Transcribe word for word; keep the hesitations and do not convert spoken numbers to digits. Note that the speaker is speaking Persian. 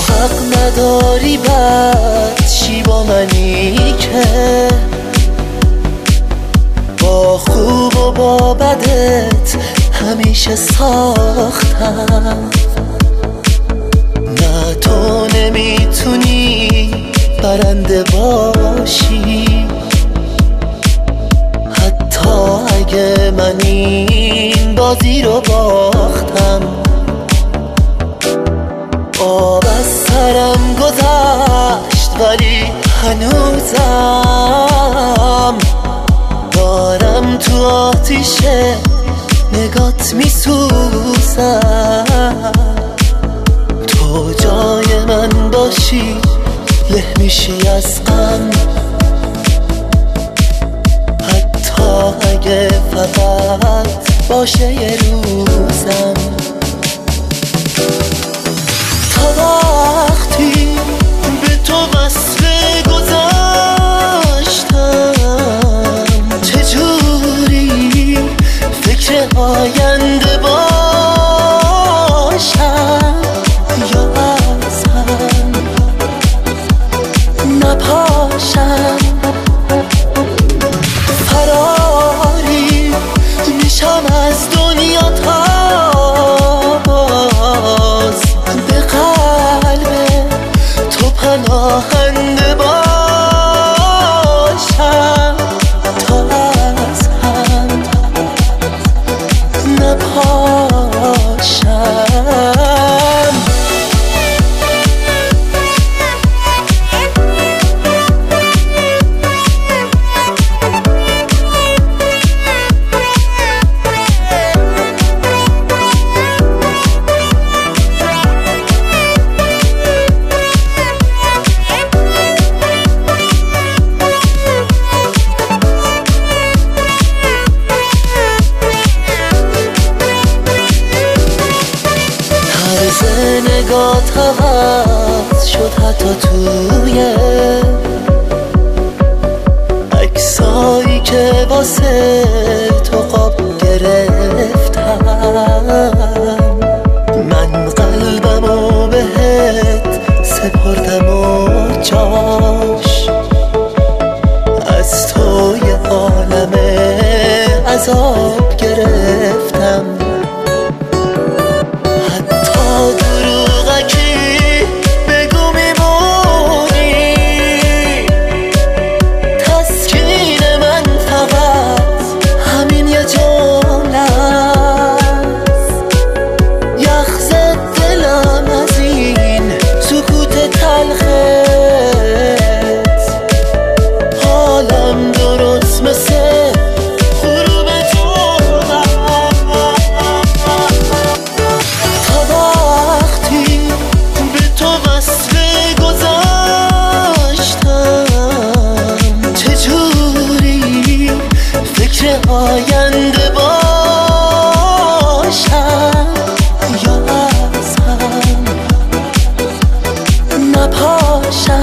حق نداری بد چی با منی که با خوب و با بدت همیشه ساختم. نه تو نمیتونی برنده باشی حتی اگه من این بازی رو باختم. آب از سرم گذشت ولی هنوزم دارم تو آتیش نگات میسوزم. تو جای من باشی له میشی از غم حتی اگه فقط باشه یه روزم. تا وقتی به تو وصل گذاشتم چجوری فکر آینده باشم یا از هم نپاشم. فراری میشم از دنیا تا باز به قلب تو پناهنده باشم تا از هم نپاشم. نگات عوض شد حتی توی عکسایی که واسه تو قاب گرفتم. من قلبمو بهت سپردم و جاش از تو یه عالم عذاب گرفتم. آینده باشم یا از هم نپاشم.